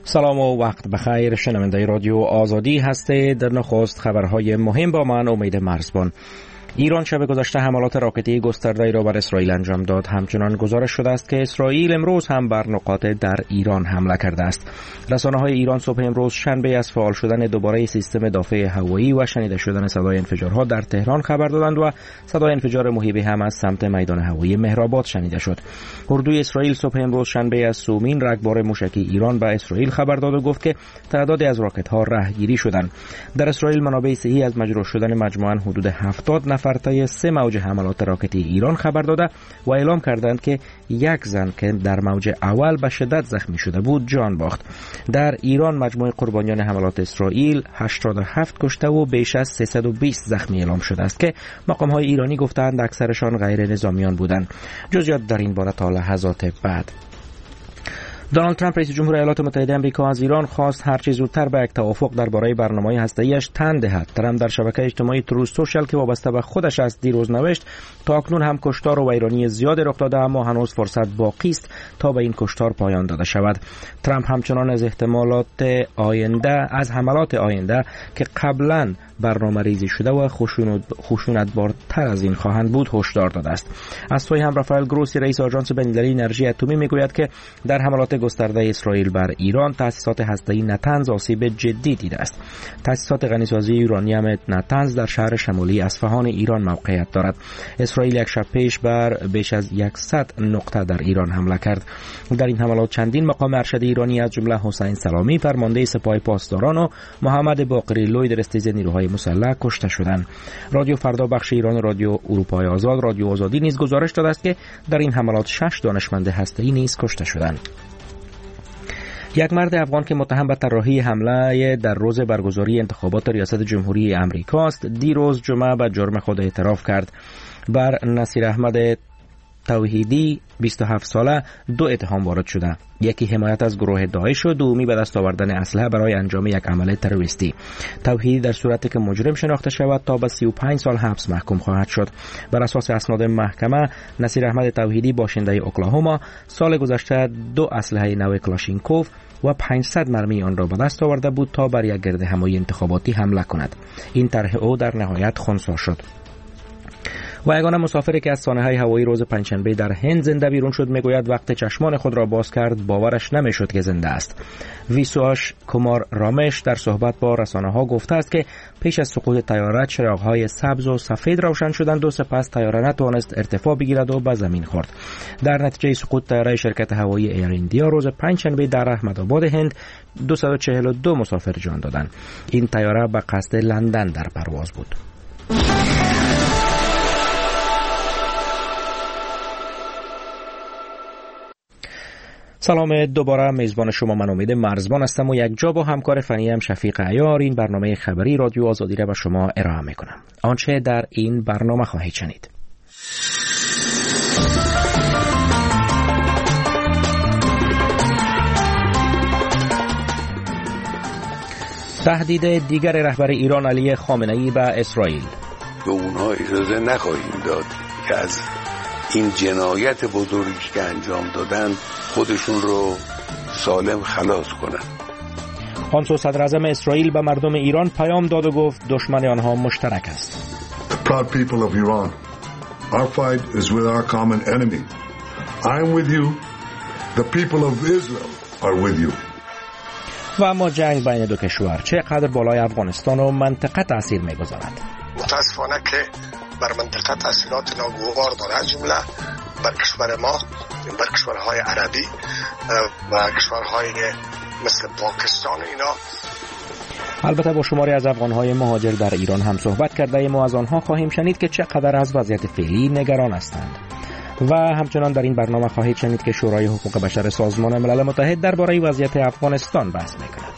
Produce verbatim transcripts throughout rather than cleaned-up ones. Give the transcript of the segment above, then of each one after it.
سلام و وقت بخیر. شنونده رادیو آزادی هستید. در نخست خبرهای مهم با من امید مرزبان. ایران شب گذشته حملات راکتی گسترده‌ای را بر اسرائیل انجام داد. همچنان گزارش شده است که اسرائیل امروز هم بر نقاط در ایران حمله کرده است. رسانه‌های ایران صبح امروز شنبه از فعال شدن دوباره سیستم دافع هوایی و شنیده شدن صدای انفجارها در تهران خبر دادند و صدای انفجار مهیبی هم از سمت میدان هوایی مهرآباد شنیده شد. اردوی اسرائیل صبح امروز شنبه از سومین رگبار موشکی ایران به اسرائیل خبر داد و گفت که تعدادی از راکت‌ها رهگیری شدند. در اسرائیل منابع صحی از مجروح شدن مجموعاً حدود هفتاد نفر طی سه موج حملات راکتی ایران خبر داده و اعلام کردند که یک زن که در موج اول به شدت زخمی شده بود جان باخت. در ایران مجموع قربانیان حملات اسرائیل هشتاد و هفت کشته و بیش از سیصد و بیست زخمی اعلام شده است که مقام‌های ایرانی گفتند اکثرشان غیر نظامیان بودند. جزئیات در این باره تا لحظات بعد. دونالد ترامپ رئیس جمهور ایالات متحده آمریکا از ایران خواست هر چه زودتر به یک توافق درباره برنامه هسته‌ایش تن دهد. ترامپ در شبکه اجتماعی تروث سوشال که وابسته به خودش است دیروز نوشت تا اکنون هم کشتار و ویرانی زیاد رخ داده اما هنوز فرصت باقی است تا به این کشتار پایان داده شود. ترامپ همچنان از احتمالات آینده از حملات آینده که قبلا برنامه ریزی شده و خشونت‌بارتر از این خواهند بود هشدار داده است. از سوی هم رافائل گروسی رئیس آژانس بین‌المللی انرژی اتمی میگوید که در حملات گسترده اسرائیل بر ایران تأسیسات هسته‌ای نتنز آسیب جدی دیده است. تأسیسات غنیسازی یورانیم نتنز در شهر شمالی اصفهان ایران موقعیت دارد. اسرائیل یک شب پیش بر بیش از صد نقطه در ایران حمله کرد. در این حملات چندین مقام ارشد ایرانی از جمله حسین سلامی فرمانده سپاه پاسداران و محمد باقری لوی در استیز نیروهای مسلح کشته شدند. رادیو فردا بخش ایران رادیو اروپای آزاد رادیو آزادی نیز گزارش داده است که در این حملات شش دانشمند هسته‌ای نیز کشته شدند. یک مرد افغان که متهم به طراحی حمله در روز برگزاری انتخابات ریاست جمهوری امریکا است دیروز جمعه به جرم خود اعتراف کرد. بر نصیر احمد توحیدی بیست و هفت ساله دو اتهام وارد شده. یکی حمایت از گروه داعش و دومی به دست آوردن اسلحه برای انجام یک عمل تروریستی. توحیدی در صورتی که مجرم شناخته شود تا به سی و پنج سال حبس محکوم خواهد شد. بر اساس اسناد محکمه نصیر احمد توحیدی باشنده اوکلاهوما سال گذشته دو اسلحه نو کلاشینکوف و پانصد مرمی آن را به دست آورده بود تا بر یک گرد همایی انتخاباتی حمله کند. این طرح او در نهایت خنثی شد. و یگانه مسافری که از سانحه هوایی روز پنجشنبه در هند زنده بیرون شد میگوید وقت چشمان خود را باز کرد باورش نمیشد که زنده است. ویسواش کمار رامش در صحبت با رسانه‌ها گفته است که پیش از سقوط طیاره چراغ‌های سبز و سفید روشن شدند و سپس طیاره نتوانست ارتفاع بگیرد و به زمین خورد. در نتیجه سقوط طیاره شرکت هوایی ایر ایندیا روز پنجشنبه در احمدآباد هند دویست و چهل و دو مسافر جان دادند. این طیاره به قصد لندن در پرواز بود. سلام دوباره، میزبان شما من امید مرزبان هستم و یک جا با همکار فنی هم شفیق عیار این برنامه خبری رادیو آزادی را به شما ارائه میکنم. آنچه در این برنامه خواهید شنید: تهدید دیگر رهبر ایران علی خامنه‌ای به اسرائیل. به اونها اجازه نخواهیم داد که از این جنایت بزرگی که انجام دادن خودشون رو سالم خلاص کنن. قنصل صدر اعظم اسرائیل به مردم ایران پیام داد و گفت دشمن آنها مشترک است. The proud people of Iran, our fight is with our common enemy. I am with you. The people of Israel are with you. و اما جنگ بین دو کشور چقدر بالای افغانستان و منطقه تاثیر می‌گذارد؟ متاسفانه که بر منطقه تاثیرات ناگوار داره، از جمله بر کشور ما، بر کشورهای عربی و کشورهای مثل پاکستان. اینا البته با شماری از افغان‌های مهاجر در ایران هم صحبت کرده ایم و از آنها خواهیم شنید که چقدر از وضعیت فعلی نگران هستند. و همچنان در این برنامه خواهید شنید که شورای حقوق بشر سازمان ملل متحد درباره وضعیت افغانستان بحث می‌کند.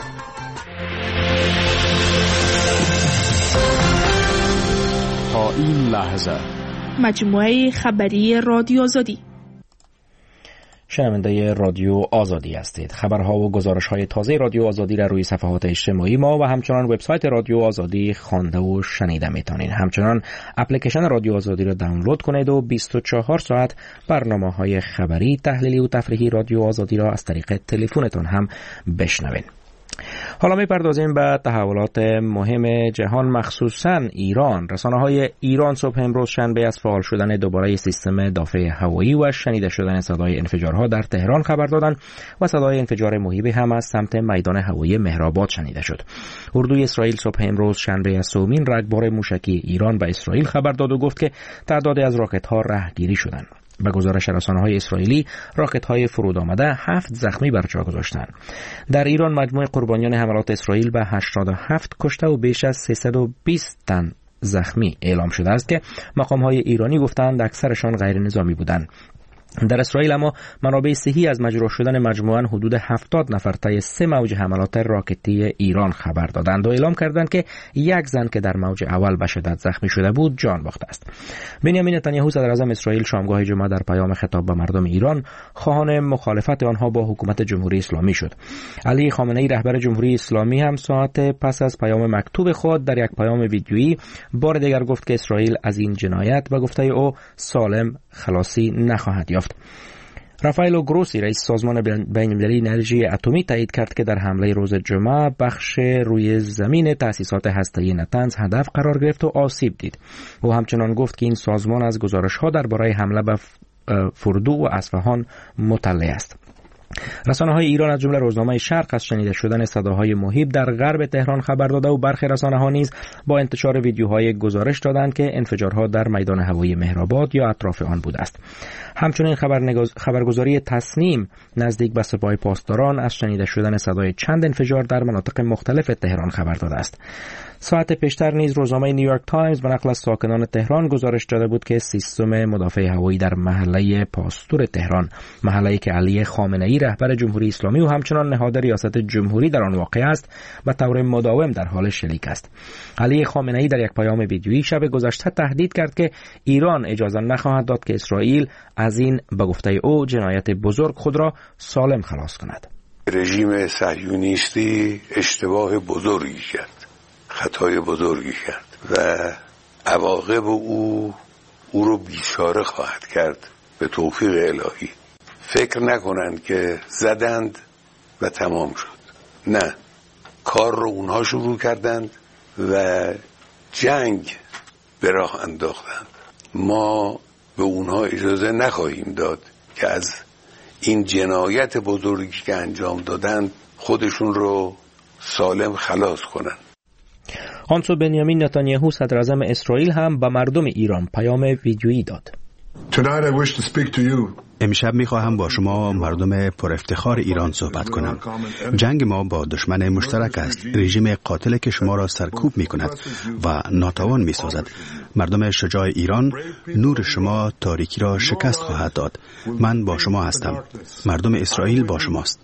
تا این لحظه مجموعه خبری رادیو آزادی. شنونده رادیو آزادی هستید. خبرها و گزارش‌های تازه رادیو آزادی را روی صفحات اجتماعی ما و همچنان وبسایت رادیو آزادی خوانده و شنیده می‌تونید. همچنان اپلیکیشن رادیو آزادی را دانلود کنید و بیست و چهار ساعت برنامه‌های خبری، تحلیلی و تفریحی رادیو آزادی را از طریق تلفنتون هم بشنوید. حالا می‌پردازیم به تحولات مهم جهان، مخصوصاً ایران. رسانه‌های ایران صبح امروز شنبه از فعال شدن دوباره سیستم دافع هوایی و شنیده شدن صدای انفجارها در تهران خبر دادند و صدای انفجار مهیبی هم از سمت میدان هوایی مهرآباد شنیده شد. اردوی اسرائیل صبح امروز شنبه از سومین رگبار موشکی ایران به اسرائیل خبر داد و گفت که تعدادی از راکت‌ها رهگیری شدند. به گزارش رسانه‌های اسرائیلی، راکت‌های فرود آمده هفت زخمی بر جا گذاشتند. در ایران مجموع قربانیان حملات اسرائیل به هشتاد و هفت کشته و بیش از سیصد و بیست تن زخمی اعلام شده است که مقام‌های ایرانی گفتند اکثرشان غیر نظامی بودند. در اسرائیل اما منابع صحی از مجروح شدن مجموعاً حدود هفتاد نفر طی سه موج حملات راکتی ایران خبر دادند و اعلام کردند که یک زن که در موج اول به شدت زخمی شده بود جان باخته است. بنیامین نتانیاهو صدر اعظم اسرائیل شامگاه جمعه در پیام خطاب به مردم ایران خواهان مخالفت آنها با حکومت جمهوری اسلامی شد. علی خامنه‌ای رهبر جمهوری اسلامی هم ساعت پس از پیام مکتوب خود در یک پیام ویدیویی بار دیگر گفت که اسرائیل از این جنایت به گفته او سالم خلاصی نخواهد یافت. رافائلو گروسی رئیس سازمان بین‌المللی انرژی اتمی تایید کرد که در حمله روز جمعه بخش روی زمین تأسیسات هسته‌ای نتنز هدف قرار گرفت و آسیب دید. او همچنان گفت که این سازمان از گزارش‌ها درباره حمله به فردو و اصفهان مطلع است. رسانه‌های ایران از جمله روزنامه شرق از شنیده شدن صداهای مهیب در غرب تهران خبر داده و برخی رسانه‌ها نیز با انتشار ویدیوهای گزارش دادند که انفجارها در میدان هوایی مهرآباد یا اطراف آن بوده است. همچنین خبرنگاز... خبرگزاری تصنیم نزدیک به سپاه پاسداران از شنیده شدن صدای چند انفجار در مناطق مختلف تهران خبر داده است. ساعت پیشتر نیز روزنامه نیویورک تایمز به نقل از ساکنان تهران گزارش داده بود که سیستم مدافع هوایی در محله پاستور تهران، محله‌ای که علی خامنه‌ای رهبر جمهوری اسلامی و همچنان نهاد ریاست جمهوری در آن واقع است، به طور مداوم در حال شلیک است. علی خامنه‌ای در یک پیام ویدیویی شب گذشته تهدید کرد که ایران اجازه نخواهد داد که اسرائیل از این به گفته او جنایت بزرگ خود را سالم خلاص کند. رژیم صهیونیستی اشتباه بزرگی کرد، خطای بزرگی کرد و عواقب او او رو بیچاره خواهد کرد به توفیق الهی. فکر نکنند که زدند و تمام شد. نه، کار رو اونها شروع کردند و جنگ به راه انداختند. ما به اونها اجازه نخواهیم داد که از این جنایت بزرگی که انجام دادند خودشون رو سالم خلاص کنند. آنسو بنیامین نتانیاهو صدر اعظم اسرائیل هم به مردم ایران پیام ویدیویی داد. امشب می‌خواهم با شما مردم پر افتخار ایران صحبت کنم. جنگ ما با دشمن مشترک است، رژیم قاتل که شما را سرکوب می‌کند و ناتوان می‌سازد. مردم شجاع ایران، نور شما تاریکی را شکست خواهد داد. من با شما هستم. مردم اسرائیل با شماست.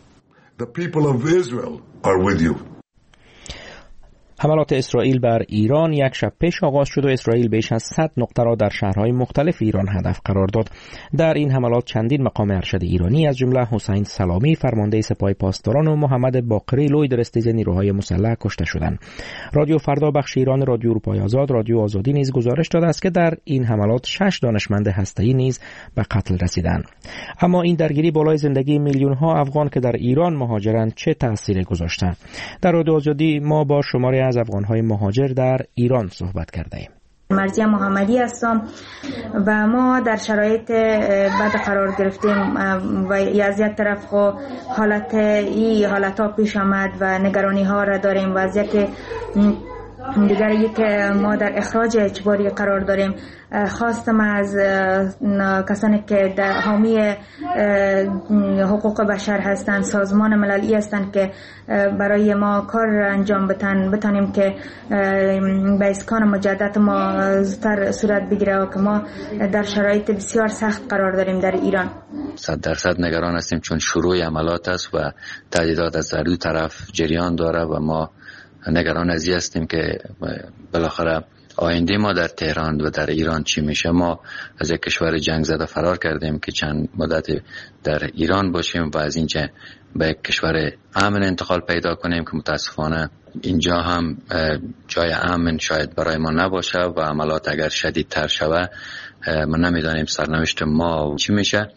حملات اسرائیل بر ایران یک شب پیش آغاز شد و اسرائیل بیش از صد نقطه را در شهرهای مختلف ایران هدف قرار داد. در این حملات چندین مقام ارشد ایرانی از جمله حسین سلامی فرمانده سپاه پاسداران و محمد باقری لوی درستیز نیروهای مسلح کشته شدند. رادیو فردا بخش ایران رادیو اروپای آزاد رادیو آزادی نیز گزارش داده است که در این حملات شش دانشمند هسته‌ای نیز به قتل رسیدند. اما این درگیری بالای زندگی میلیون ها افغان که در ایران مهاجرند چه تأثیری گذاشته؟ در رادیو آزادی ما با شماره از افغان‌های مهاجر در ایران صحبت کرده ایم. مرزیه محمدی هستم و ما در شرایط بد قرار گرفتیم و از یک طرف خو حالت ای حالت ها پیش آمد و نگرانی ها را داریم و از یک دیگر یک ما در اخراج اجباری قرار داریم. خواستم از کسانی که در حامی حقوق بشر هستند، سازمان مللی هستند که برای ما کار انجام بدن بتانیم که به اسکان مجدد ما زودتر صورت بگیره و که ما در شرایط بسیار سخت قرار داریم در ایران. صد درصد نگران هستیم چون شروع عملیات است و تهدیدات از هر دو طرف جریان داره و ما نگران از این هستیم که بالاخره آینده ما در تهران و در ایران چی میشه. ما از یک کشور جنگ زده فرار کردیم که چند مدت در ایران باشیم و از اینجا به یک کشور امن انتقال پیدا کنیم که متاسفانه اینجا هم جای امن شاید برای ما نباشه و عملات اگر شدیدتر شود ما نمیدانیم سرنوشت ما چی میشه.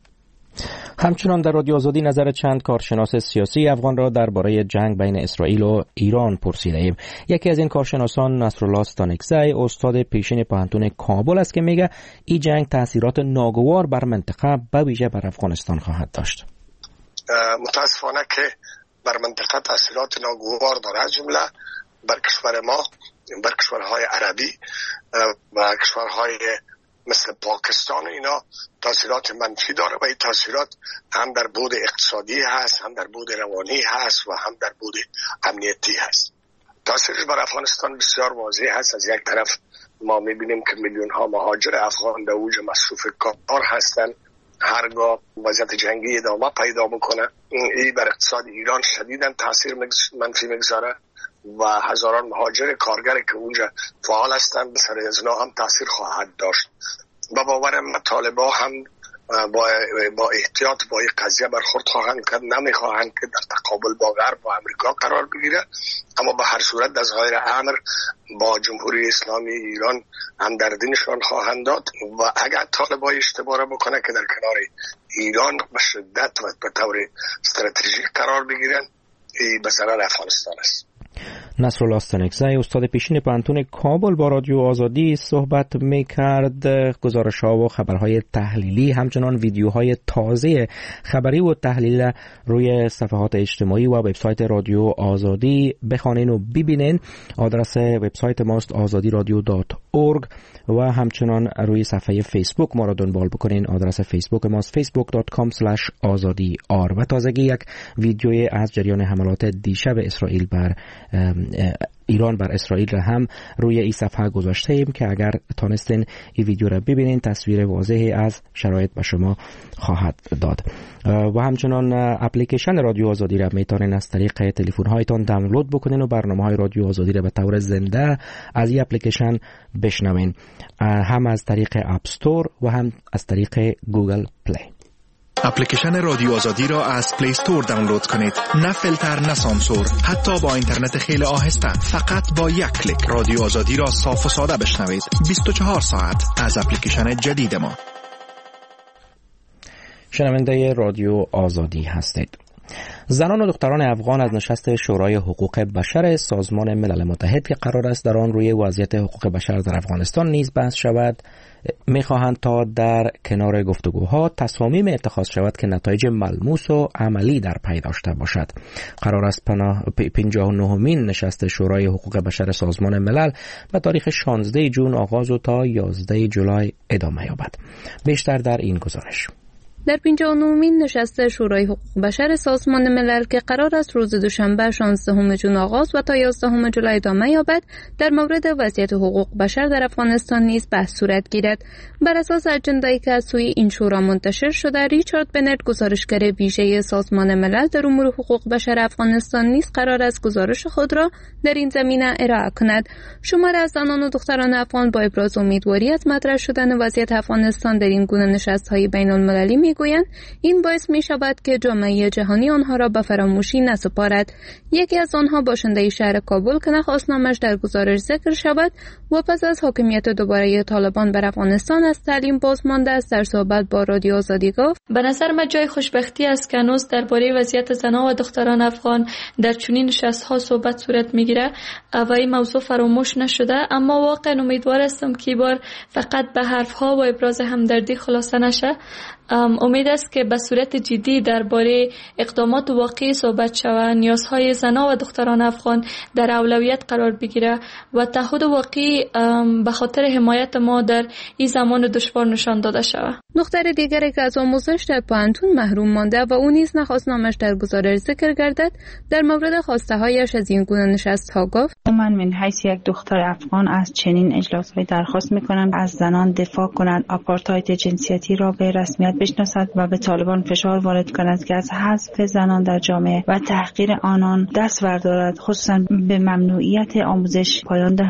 همچنان در رادیو آزادی نظر چند کارشناس سیاسی افغان را درباره جنگ بین اسرائیل و ایران پرسیده ایم. یکی از این کارشناسان نصرالله استانکزی استاد پیشین پوهنتون کابل است که میگه این جنگ تاثیرات ناگوار بر منطقه به ویژه بر افغانستان خواهد داشت. متاسفانه که بر منطقه تاثیرات ناگوار داره، از جمله بر کشور ما، بر کشورهای عربی و کشورهای مثل پاکستان اینا تاثیرات منفی داره و این تاثیرات هم در بعد اقتصادی هست، هم در بعد روانی هست و هم در بعد امنیتی هست. تاثیرش بر افغانستان بسیار واضح هست. از یک طرف ما میبینیم که میلیون ها مهاجر افغان در اوج مصروف کار هستند. هرگاه وضعیت جنگی ادامه پیدا بکنه این بر اقتصاد ایران شدیداً تاثیر منفی میگذاره و هزاران مهاجر کارگر که اونجا فعال هستند به سر از اینا هم تاثیر خواهد داشت. با باورم طالبان هم با, با احتیاط با این قضیه برخورد خواهند کرد، نمیخواهند که در تقابل با غرب و امریکا قرار بگیره، اما به هر صورت در ظاهر امر با جمهوری اسلامی ایران هم دردی خواهند داد و اگر طالبان اشتباه را بکنه که در کنار ایران به شدت و به طور استراتژیک قرار بگیرن، این به ضرر افغانستان است. نصرالله استانکزی استاد پیشین پوهنتون کابل با رادیو آزادی صحبت می‌کرد. گزارش‌ها و خبرهای تحلیلی همچنان ویدیوهای تازه خبری و تحلیل روی صفحات اجتماعی و وبسایت رادیو آزادی بخوانین و ببینین. آدرس وبسایت ماست آزادی رادیو دات اورگ و همچنان روی صفحه فیسبوک ما را دنبال بکنین. آدرس فیسبوک ماست فیسبوک دات کام اسلش آزادی آر. و تازگی یک ویدیوی از جریان حملات دیشب اسرائیل بر ایران بر اسرائیل را هم روی این صفحه گذاشته ایم که اگر تانستین این ویدیو را ببینین تصویر واضحی از شرایط به شما خواهد داد. و همچنان اپلیکیشن رادیو آزادی را میتونین از طریق تلفن هایتان دانلود بکنین و برنامه های رادیو آزادی را به طور زنده از این اپلیکیشن بشنوین، هم از طریق اپ استور و هم از طریق گوگل پلی. اپلیکیشن رادیو آزادی را از پلی استور دانلود کنید. نه فیلتر نه سانسور، حتی با اینترنت خیلی آهسته، فقط با یک کلیک رادیو آزادی را صاف و ساده بشنوید. بیست و چهار ساعت از اپلیکیشن جدید ما. شنونده رادیو آزادی هستید. زنان و دختران افغان از نشست شورای حقوق بشر سازمان ملل متحد که قرار است در آن روی وضعیت حقوق بشر در افغانستان نیز بحث شود می‌خواهند تا در کنار گفتگوها تصامیم اتخاذ شود که نتایج ملموس و عملی در پی داشته باشد. قرار است پنجاه و نهمین نشست شورای حقوق بشر سازمان ملل به تاریخ شانزده ژوئن آغاز و تا یازده جولای ادامه یابد. بیشتر در این گزارش. در پنجاه و نهمین نشست شورای حقوق بشر سازمان ملل که قرار است روز دوشنبه شانزدهم ژوئن آغاز و تا یازدهم جولای ادامه یابد، در مورد وضعیت حقوق بشر در افغانستان نیز بحث صورت گیرد. بر اساس اجنده‌ای که از سوی این شورا منتشر شده، ریچارد بنت گزارشگر ویژه سازمان ملل در امور حقوق بشر افغانستان نیز قرار است گزارش خود را در این زمینه ارائه کند. شماری از زنان و دختران افغان با ابراز امیدواری از مطرح شدن وضعیت افغانستان در این گونه نشست‌های بین‌المللی میگویند این باعث می شود که جامعه جهانی آنها را به فراموشی نسپارد. یکی از آنها باشنده شهر کابل که نخواست نامش در گزارش ذکر شود و پس از حاکمیت دوباره طالبان بر افغانستان از تعلیم باز مانده است، در صحبت با رادیو آزادی گفت: به نظر من جای خوشبختی است که هنوز درباره وضعیت زنان و دختران افغان در چنین نشست‌ها صحبت صورت میگیره و این موضوع فراموش نشده، اما واقعا امیدوار هستم که بار فقط به حرف‌ها و ابراز همدردی خلاصه نشه. امید است که به صورت جدی درباره اقدامات واقعی صحبت شود، نیازهای زنان و دختران افغان در اولویت قرار بگیره و تعهد واقعی به خاطر حمایت ما در این زمان دشوار نشان داده شود. دختر دیگری که از آموزش در پوهنتون محروم مانده و او نیز نخواست نامش در گزارش ذکر گردد، در مورد خواسته هایش از این گونه نشست‌ها گفت: من من حیث یک دختر افغان از چنین اجلاس‌های درخواست می‌کنم از زنان دفاع کنند، آپارتاید جنسیتی را به رسمیت بشناسد و به طالبان فشار وارد کند که از حذف زنان در جامعه و تحقیر آنان دست بردارد، خصوصا به ممنوعیت آموزش پایان دهد.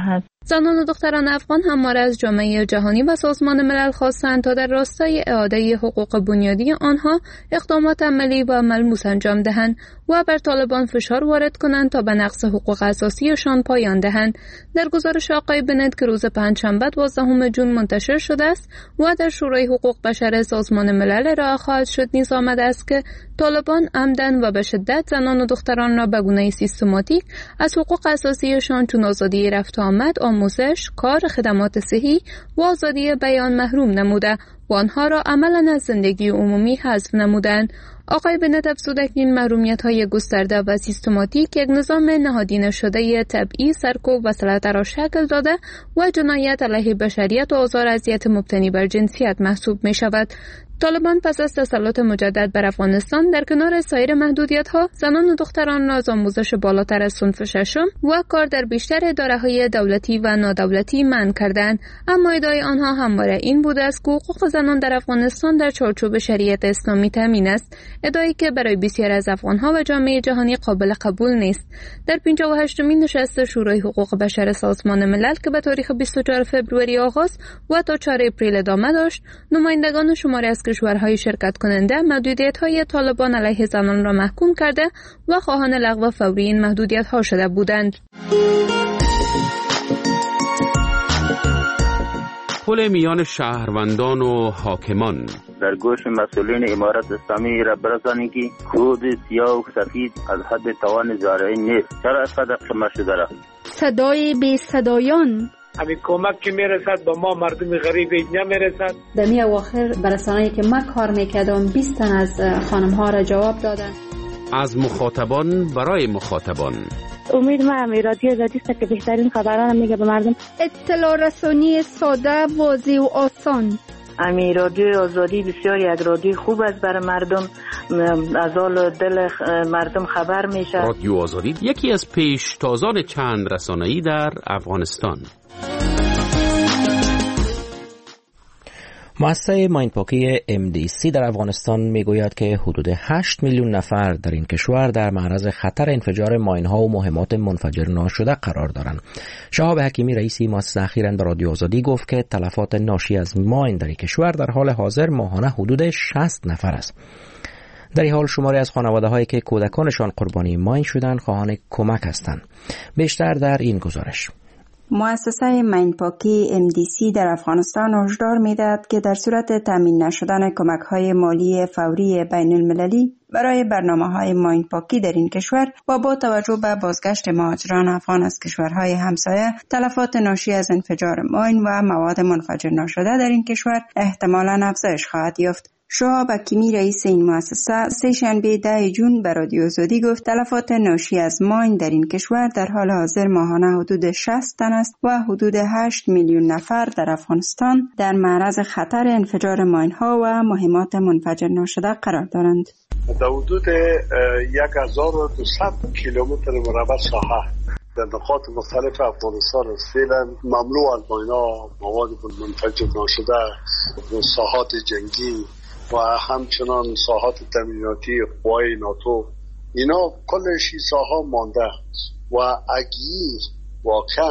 زنان و دختران افغان همواره از جامعه جهانی و سازمان ملل خواستند تا در راستای اعاده حقوق بنیادی آنها اقدامات عملی و ملموس انجام دهند و بر طالبان فشار وارد کنند تا به نقض حقوق اساسیشان پایان دهند. در گزارش آقای بنت که روز پنجشنبه دوازدهم ژوئن منتشر شده است و در شورای حقوق بشر سازمان ملل ارائه خواهد شد، نیز آمده است که طالبان عمدن و به شدت زنان و دختران را به گونه سیستماتیک از حقوق اساسیشان چون آزادی رفت و آمد، آموزش، کار، خدمات صحی و آزادی بیان محروم نموده و آنها را عملاً از زندگی عمومی حذف نمودند. آقای بنت افزود که این محرومیت‌های گسترده و سیستماتیک یک نظام نهادینه شده طبعی سرکوب و سلطه را شکل داده و جنایت علیه بشریت و آزار اذیت مبتنی بر جنسیت محسوب می‌شود. طالبان پس از تسلط مجدد بر افغانستان در کنار سایر محدودیت‌ها زنان و دختران را از آموزش بالاتر از صنف ششم و کار در بیشتر اداره‌های دولتی و نادولتی منع کردند، اما ادعای آنها همواره این بوده است که حقوق زنان در افغانستان در چارچوب شریعت اسلامی تامین است، ادعایی که برای بسیاری از افغان‌ها و جامعه جهانی قابل قبول نیست. در پنجاه و هشتمین نشست شورای حقوق بشر سازمان ملل که به تاریخ بیست و چهارم فوریه آغاز و تا چهارم اپریل ادامه داشت، نمایندگان شماری از کشورهای شرکت کننده محدودیت‌های طالبان علیه زنان را محکوم کرده و خواهان لغو فوری این محدودیت‌ها شده بودند. پل میان شهروندان و حاکمان در گوش مسئولین امارت اسلامی را برسانید که کود سیاه و سفید از حد توان زارعین نیست. چرا اسقدر خمه شده را؟ صدای بی صدایان همین کمک که میرسد به ما مردم غریب نمیرسد. در می اواخر برسانه‌ای که ما کار میکردم بیست تن از خانم ها را جواب دادن. از مخاطبان برای مخاطبان. امید ما هم رادیو آزادی است که بهترین خبران میگه به مردم. اطلاع رسانی ساده، واضح و آسان. امی رادیو آزادی بسیار یک رادیو خوب است برای مردم، از حال دل مردم خبر میشه. رادیو آزادی یکی از پیشتازان چند رسانه‌ای در افغانستان. مؤسسه ماینپاکی ام دی سی در افغانستان میگوید که حدود هشت میلیون نفر در این کشور در معرض خطر انفجار ماین‌ها و مهمات منفجر ناشده قرار دارند. شهاب حکیمی رئیسی مؤسسه اخیراً به رادیو آزادی گفت که تلفات ناشی از ماین در این کشور در حال حاضر ماهانه حدود شصت نفر است. در این حال شماری از خانواده‌هایی که کودکانشان قربانی ماین شدند خواهان کمک هستند. بیشتر در این گزارش. مؤسسه ماینپاکی ام دی سی در افغانستان هشدار می‌دهد که در صورت تامین نشدن کمک‌های مالی فوری بین المللی برای برنامه‌های ماینپاکی در این کشور و با توجه به بازگشت مهاجران افغان از کشورهای همسایه، تلفات ناشی از انفجار ماین و مواد منفجر ناشده در این کشور احتمالاً افزایش خواهد یافت. شهاب حکیمی رئیس این مؤسسه سه شنبه ده ژوئن به رادیو آزادی گفت تلفات ناشی از ماین در این کشور در حال حاضر ماهانه حدود شصت تن است و حدود هشت میلیون نفر در افغانستان در معرض خطر انفجار ماین ها و مهمات منفجر ناشده قرار دارند. در حدود یک هزار و دویست کیلومتر مربع ساحه در نقاط مختلف افغانستان است. فعلا مملو از ماین‌ها، مواد منفجر ناشده، ساحات جنگی و همچنان ساحات تامیناتی قوای ناتو، اینا کلش ساحا مانده و اگه واقعا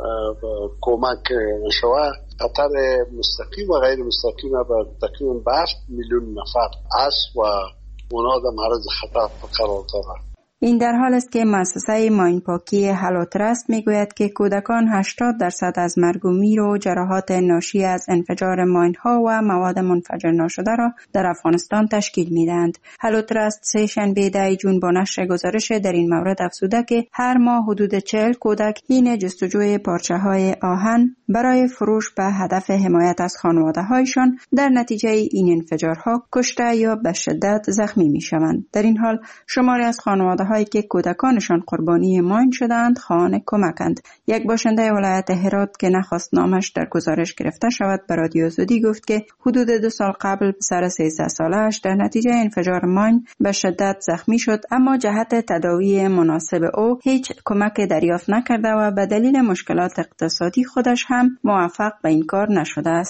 کمک نشوه خطر مستقیم و غیر مستقیم به تقریبا هشت میلیون نفر است و اونا در معرض خطر قرار دارند. این در حال است که مؤسسه ماینپاکی هلوترست میگوید که کودکان هشتاد درصد از مرگ و میر و جراحات ناشی از انفجار ماین‌ها و مواد منفجر ناشده را در افغانستان تشکیل میدهند. هلوترست سه شنبه ده ژوئن با نشر گزارش در این مورد افزوده که هر ماه حدود چهل کودک حین جستجوی پارچه‌های آهن برای فروش به هدف حمایت از خانواده‌هایشان در نتیجه این انفجارها کشته یا به شدت زخمی میشوند. در این حال شماری از خانواده‌ها هایی که کودکانشان قربانی ماین شدند خواهان کمکند. یک باشنده ولایت هرات که نخواست نامش در گزارش گرفته شود به رادیو آزادی گفت که حدود دو سال قبل پسر سیزده ساله‌اش در نتیجه انفجار ماین به شدت زخمی شد، اما جهت تداوی مناسب او هیچ کمک دریافت نکرده و به دلیل مشکلات اقتصادی خودش هم موفق به این کار نشده است.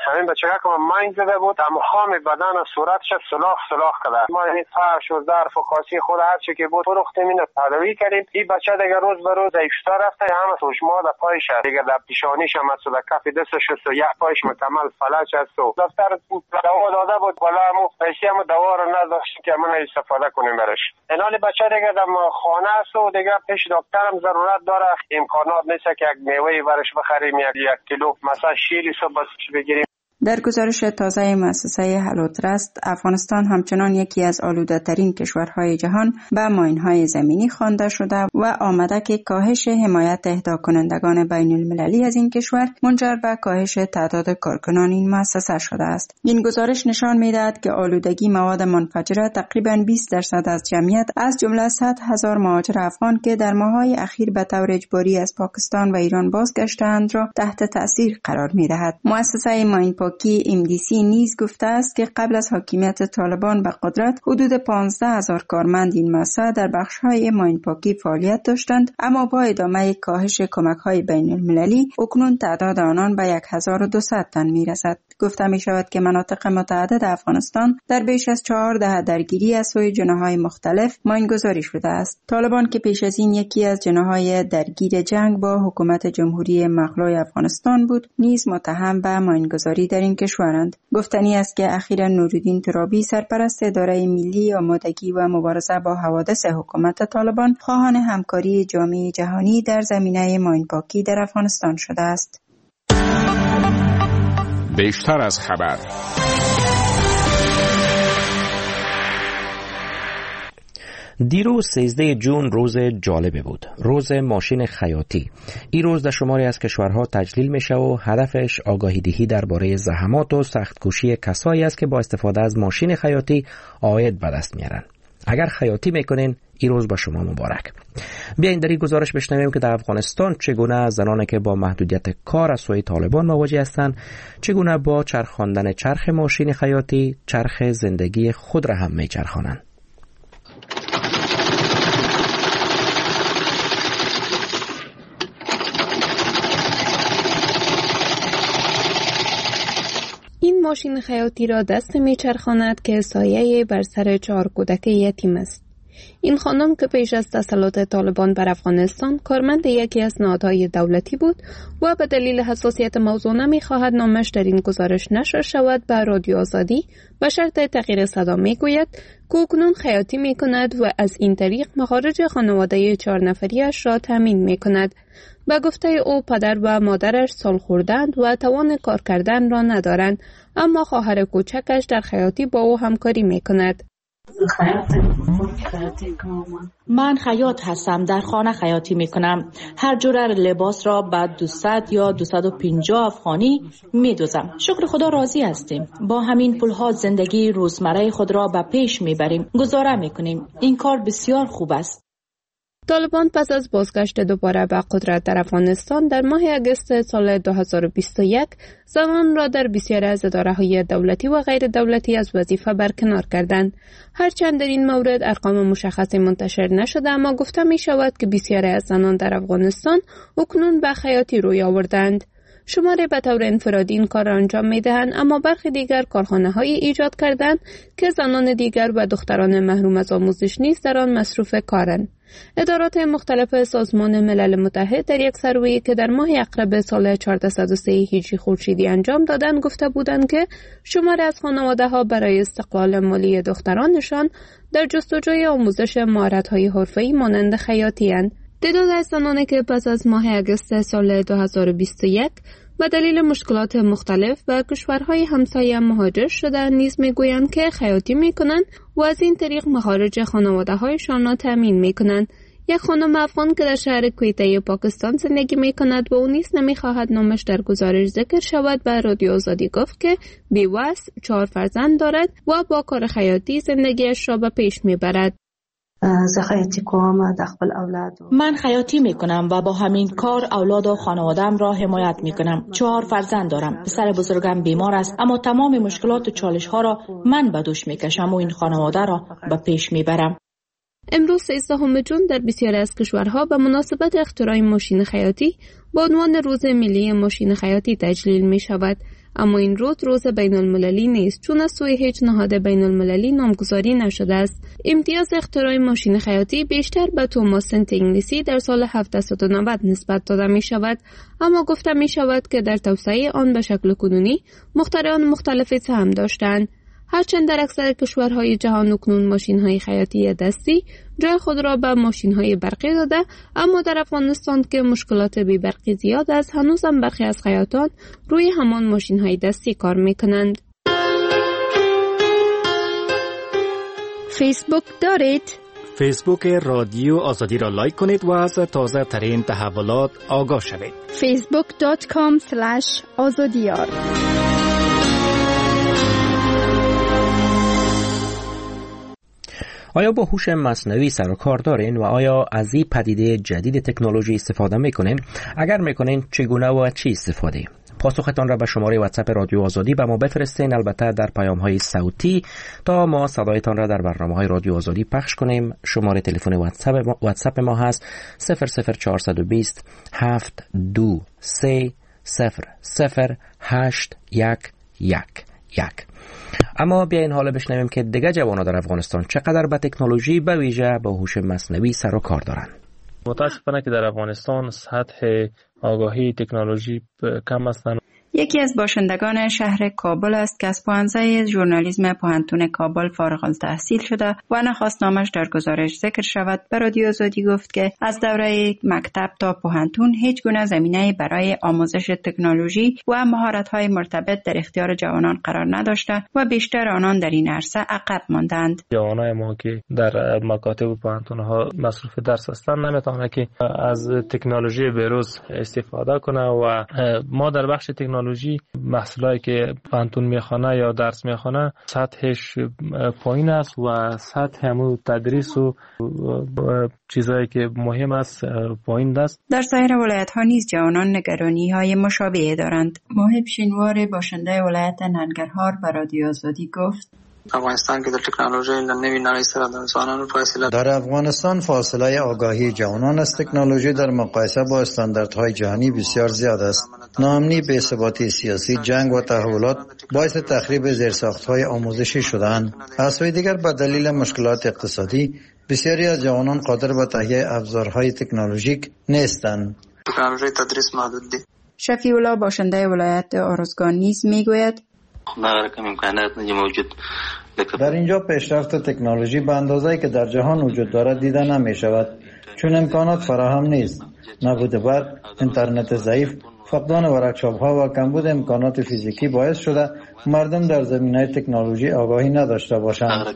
همین بچه که من مین زده بود، تمام بدن و صورتش سلاخ سلاخ کرده. ما این فرش و ظرف و خاصی خود هر چی که بود فروختیم، اینو تداوی کردیم. این بچه دیگه روز به روز ضعیف‌تر رفته، همه سوشما در پایش دیگه در پیشانیش هم از کف دستش و یک پایش مکمل فلج است. و دفتر دوا داده بود، بالا همو پیسی همو دوا رو نداشت که من استفاده کنیم برش. اینال بچه دیگه در خانه است و دیگه پیش دکترم ضرورت داره. امکانات نیست که یک میوه برش بخریم، یک کیلو مثلا شیری صبح بگیریم. در گزارش تازه مؤسسه هلو ترست، افغانستان همچنان یکی از آلوده ترین کشورهای جهان به ماین‌های زمینی خوانده شده و آمده که کاهش حمایت اهدا کنندگان بین المللی از این کشور منجر به کاهش تعداد کارکنان این مؤسسه شده است. این گزارش نشان می‌دهد که آلودگی مواد منفجره تقریباً بیست درصد از جمعیت از جمله صد هزار مهاجر افغان که در ماه‌های اخیر به طور اجباری از پاکستان و ایران بازگشتند را تحت تأثیر قرار می‌دهد. مؤسسه ماین پاکی ام دی سی نیز گفته است که قبل از حاکمیت طالبان به قدرت حدود پانزده هزار کارمند این مؤسسه در بخش‌های ماین پاکی فعالیت داشتند، اما با ادامه کاهش کمک‌های بین المللی اکنون تعداد آنان به هزار و دویست تن می‌رسد. گفته می‌شود که مناطق متعدد افغانستان در بیش از چهار دهه درگیری از سوی جناح‌های مختلف ماین‌گذاری شده است. طالبان که پیش از این یکی از جناح‌های درگیر جنگ با حکومت جمهوری مغلوب افغانستان بود، نیز متهم به ماین‌گذاری در این کشورند. گفتنی است که اخیراً نورالدین ترابی سرپرست اداره ملی آمادگی و مبارزه با حوادث حکومت طالبان خواهان همکاری جامعه جهانی در زمینه ماین‌پاکی در افغانستان شده است. بیشتر از خبر. دیروز سیزده جون روز جالبه بود، روز ماشین خیاطی. این روز در شماری از کشورها تجلیل میشه و هدفش آگاهی دهی درباره زحمات و سخت‌کوشی کسایی است که با استفاده از ماشین خیاطی عاید به دست میارن. اگر خیاطی میکنین، این روز با شما مبارک. بیاین در این گزارش بشنویم که در افغانستان چگونه زنانی که با محدودیت کار از سوی طالبان مواجه هستند، چگونه با چرخاندن چرخ ماشین خیاطی چرخ زندگی خود را هم میچرخانند. این ماشین خیاطی را دست میچرخاند که سایه بر سر چهار کودک یتیم است. این خانم که پیش از تسلط طالبان بر افغانستان کارمند یکی از نهادهای دولتی بود و به دلیل حساسیت موضوع نمی‌خواهد نامش در این گزارش نشر شود، به رادیو آزادی به شرط تغییر صدا میگوید که اکنون خیاطی میکند و از این طریق مخارج خانواده چهار نفریش را تامین میکند. به گفته او پدر و مادرش سال خوردند و توان کار کردن را ندارند، اما خواهر کوچکش در خیاطی با او همکاری میکند. من خیاط هستم، در خانه خیاطی میکنم. هر جور لباس را به دویست یا دویست و پنجاه افغانی میدوزم. شکر خدا راضی هستیم. با همین پولها زندگی روزمره خود را به پیش میبریم، گزاره میکنیم. این کار بسیار خوب است. طالبان پس از بازگشت دوباره به قدرت در افغانستان در ماه اگست سال دو هزار و بیست و یک زنان را در بسیاری از اداره‌های دولتی و غیر دولتی از وظیفه برکنار کردند. هرچند در این مورد ارقام مشخصی منتشر نشده، اما گفته می شود که بسیاری از زنان در افغانستان اکنون به خیاطی روی آوردند. شماری به طور انفرادی این کار را انجام می دهند، اما برخی دیگر کارخانه های ایجاد کردند که زنان دیگر و دختران محروم از آموزش نیز در آن مصروف کارند. ادارات مختلف سازمان ملل متحد در یک سروی که در ماه اقرب سال چهارصد و سه هجری خورشیدی انجام دادند گفته بودند که شماری از خانواده ها برای استقلال مالی دخترانشان در جستجوی آموزش مهارت‌های حرفه‌ای مانند خیاطی اند. تعداد از زنانی که پس از ماه اگست سال دو هزار و بیست و یک به دلیل مشکلات مختلف به کشورهای همسایه مهاجر شدند نیز میگویند که خیاطی میکنند و از این طریق مخارج خانواده‌هایشان را تامین میکنند. یک خانم افغان که در شهر کویته پاکستان زندگی میکند و او نیز نمیخواهد نامش در گزارش ذکر شود، به رادیو آزادی گفت که بیوه است، چهار فرزند دارد و با کار خیاطی زندگیش را به پیش میبرد. من خیاطی میکنم و با همین کار اولاد و خانوادم را حمایت میکنم. چهار فرزند دارم. پسر بزرگم بیمار است، اما تمام مشکلات و چالش ها را من به دوش میکشم و این خانواده را به پیش میبرم. امروز سیزدهم ژوئن در بسیاری از کشورها به مناسبت اختراع ماشین خیاطی با عنوان روز ملی ماشین خیاطی تجلیل می شود. اما این روز روز بین المللی نیست، چون از سوی هیچ نهاد بین المللی نامگذاری نشده است. امتیاز اختراع ماشین خیاطی بیشتر به توماس سنت انگلیسی در سال هفتصد و نود نسبت داده می شود، اما گفته می شود که در توسعه آن به شکل کنونی مخترعان مختلفی سهم داشتند. هرچند در اکثر کشورهای جهان اکنون ماشین‌های خیاطی دستی جای خود را به ماشین‌های برقی داده، اما در افغانستان که مشکلات بی برقی زیاد است، هنوز هم برخی از خیاطان روی همان ماشین‌های دستی کار می‌کنند. فیسبوک دارید؟ فیسبوک رادیو آزادی را لایک کنید و از تازه ترین تحولات آگاه شوید. فیسبوک دات کام اسلش آزادیار. آیا با هوش مصنوعی سر و کار دارین و آیا از این پدیده جدید تکنولوژی استفاده میکنین؟ اگر میکنین چگونه و چی استفاده؟ پاسختان را به شماره واتساپ رادیو آزادی به ما بفرستین، البته در پیام های صوتی، تا ما صدایتان را در برنامه های رادیو آزادی پخش کنیم. شماره تلفن واتساپ ما, واتساپ ما هست صفر صفر چهارصد و بیست هفت دو سه صفر صفر هشت یک یک یک. اما بیاین حالا بشنویم که دیگه جوانان در افغانستان چقدر به تکنولوژی به ویژه با هوش مصنوعی سر و کار دارن. متاسفانه که در افغانستان سطح آگاهی تکنولوژی کم است. یکی از باشندگان شهر کابل است که از پوهنځی ژورنالیسم پوهنتون کابل فارغ التحصیل شده و نخواست نامش در گزارش ذکر شود. به رادیو آزادی گفت که از دوره مکتب تا پوهنتون هیچ گونه زمینه برای آموزش تکنولوژی و مهارت‌های مرتبط در اختیار جوانان قرار نداشته و بیشتر آنان در این عرصه عقب ماندند. جوانای ما که در مکاتب و پوهنتون‌ها مصروف درس هستند نمیتونه که از تکنولوژی بروز استفاده کنه و ما در بخش تکنولوژی محصولاتی که پوهنتون میخوانه یا درس میخوانه سطحش پایین است و سطح همون تدریس و چیزایی که مهم است پایین است. در سایر ولایت ها نیز جوانان نگرانی های مشابهی دارند. محب شینوار باشنده ولایت ننگرهار به رادیو آزادی گفت افغانستان که در تکنولوژی نوی نړۍ سره د ځوانانو فاصله در افغانستان فاصله آگاهی جوانان از تکنولوژی در مقایسه با استانداردهای جهانی بسیار زیاد است. ناامنی، بی‌ثباتی سیاسی، جنگ و تحولات باعث تخریب زیرساخت‌های آموزشی شده‌اند. از سوی دیگر به دلیل مشکلات اقتصادی بسیاری از جوانان قادر به تهیه ابزارهای تکنولوژیک نیستند. تکنولوژی تدریس محدود دی. شفیع الله باشنده ولایت ارزگان نیز میگوید در اینجا پیشرفت تکنولوژی به اندازه‌ای که در جهان وجود دارد دیده نمی شود، چون امکانات فراهم نیست. نبود برق، اینترنت ضعیف، فقدان ورکشاپ‌ها و کمبود امکانات فیزیکی باعث شده مردم در زمینه تکنولوژی آگاهی نداشته باشند.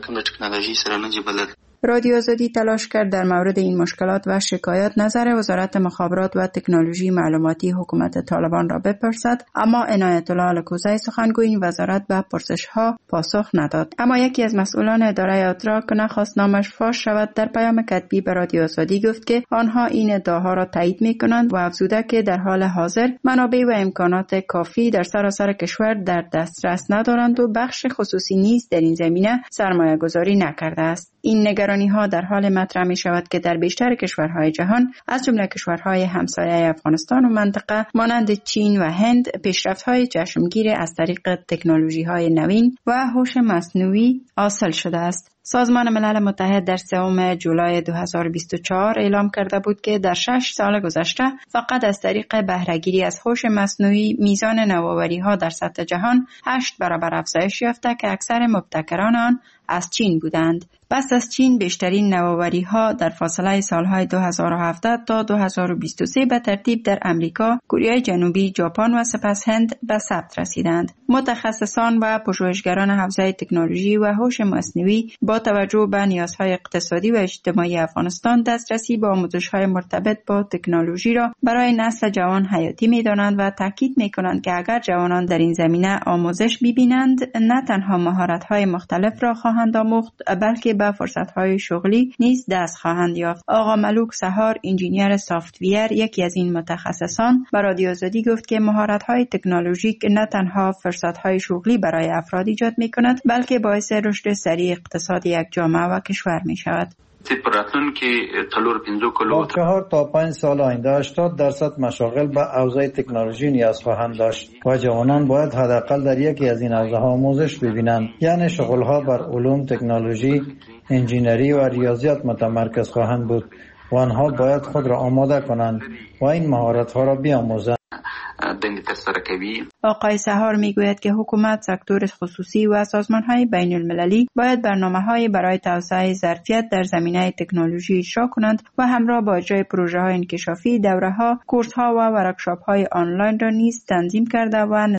رادیو آزادی تلاش کرد در مورد این مشکلات و شکایات نظر وزارت مخابرات و تکنولوژی معلوماتی حکومت طالبان را بپرسد، اما عنایت الله الکوزی سخنگوی این وزارت به پرسش‌ها پاسخ نداد. اما یکی از مسئولان اداره ادراک که نخواست نامش فاش شود در پیام کتبی به رادیو آزادی گفت که آنها این ادعاها را تایید می‌کنند و افزوده که در حال حاضر منابع و امکانات کافی در سراسر کشور در دسترس ندارند و بخش خصوصی نیز در این زمینه سرمایه‌گذاری نکرده است. این نگرانی ها در حال مطرح می شود که در بیشتر کشورهای جهان از جمله کشورهای همسایه افغانستان و منطقه مانند چین و هند پیشرفت های چشمگیر از طریق تکنولوژی های نوین و هوش مصنوعی حاصل شده است. سازمان ملل متحد در سوم جولای دو هزار و بیست و چهار اعلام کرده بود که در شش سال گذشته فقط از طریق بهره‌گیری از هوش مصنوعی میزان نوآوری‌ها در سطح جهان هشت برابر افزایش یافته که اکثر مبتکران آن از چین بودند. پس از چین بیشترین نوآوری‌ها در فاصله سالهای دو هزار و هفده تا دو هزار و بیست و سه به ترتیب در امریکا، کره جنوبی، ژاپن و سپس هند به ثبت رسیدند. متخصصان و پژوهشگران حوزه تکنولوژی و هوش مصنوعی با توجه به نیازهای اقتصادی و اجتماعی افغانستان دسترسی به آموزش‌های مرتبط با تکنولوژی را برای نسل جوان حیاتی می‌دانند و تاکید می‌کنند که اگر جوانان در این زمینه آموزش ببینند نه تنها مهارت‌های مختلف را خواهند آموخت بلکه به فرصت‌های شغلی نیز دست خواهند یافت. آقا ملوک سهار، انجینیر سافت‌ویر، یکی از این متخصصان، به رادیو آزادی گفت که مهارت‌های تکنولوژیک نه تنها فرصت‌های شغلی برای افراد ایجاد می‌کند بلکه باعث رشد سریع اقتصاد یک جامعه و کشور می‌شود. پراتون که تلور پنځو کلو با چهار تا پنج سال آینده هشتاد درصد مشاغل به حوزه تکنولوژی نیاز خواهند داشت و جوانان باید حداقل در یکی از این حوزه ها آموزش ببینند، یعنی شغل ها بر علوم، تکنولوژی، انجینری و ریاضیات متمرکز خواهند بود و آنها باید خود را آماده کنند و این مهارت ها را بیاموزند. آقای سهار میگوید که حکومت، سکتور خصوصی و سازمان‌های بین المللی باید برنامه‌های برای توسعه ظرفیت در زمینه تکنولوژی اجرا کنند و همراه با اجرای پروژه‌های انکشافی، دوره‌ها، کورس‌ها و ورکشاپ‌های آنلاین را نیز تنظیم کرده و